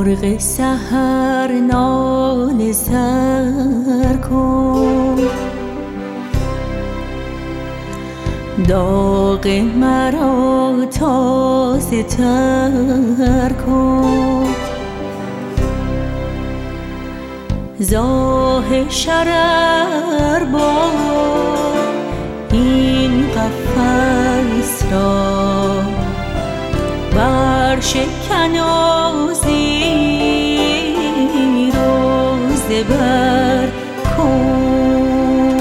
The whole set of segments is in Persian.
مرغ سحر ناله سر کن، داغ مرا تازه تر کن. زاه شرر با این قفس را برشکن و زیر و زبر کن.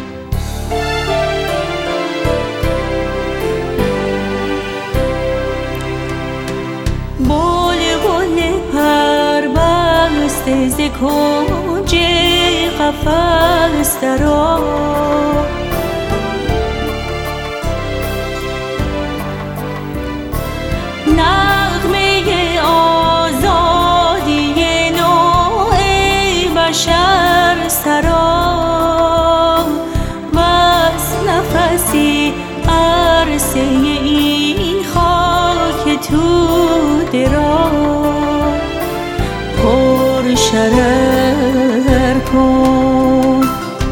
بلبل پربسته ز کنج قفس درآ، نغمه آزادی نوع بشر سرا، بس نفسی عرصه این خاک توده را پر شرر کن.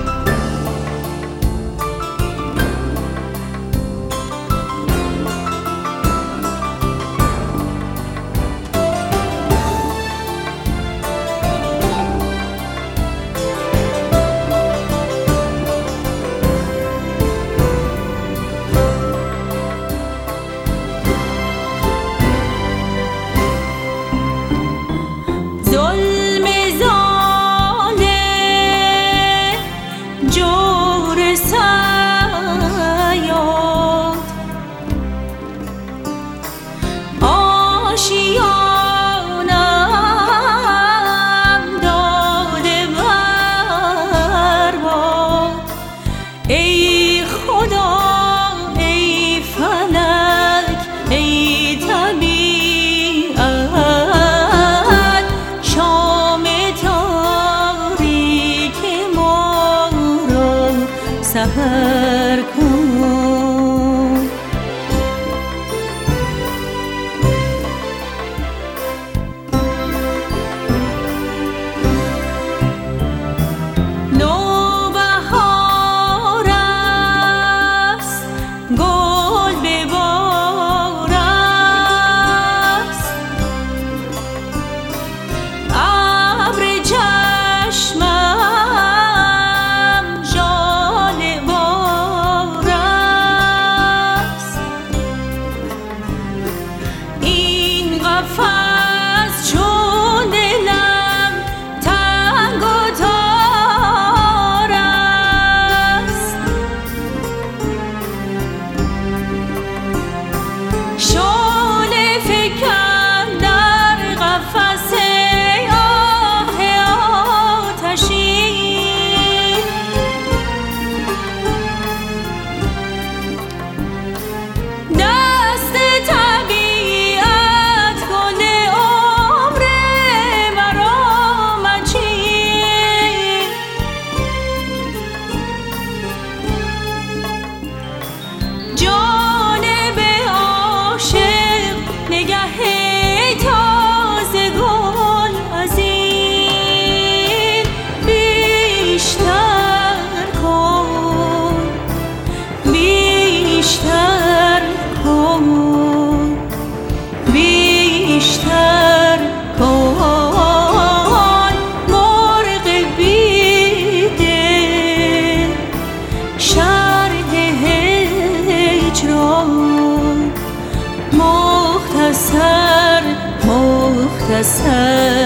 ای خدا ای فلک ای طبیعت، شام تاریک ما را سحر کن. بیشتر کن مرغ بیدل، شرح هجران مختصر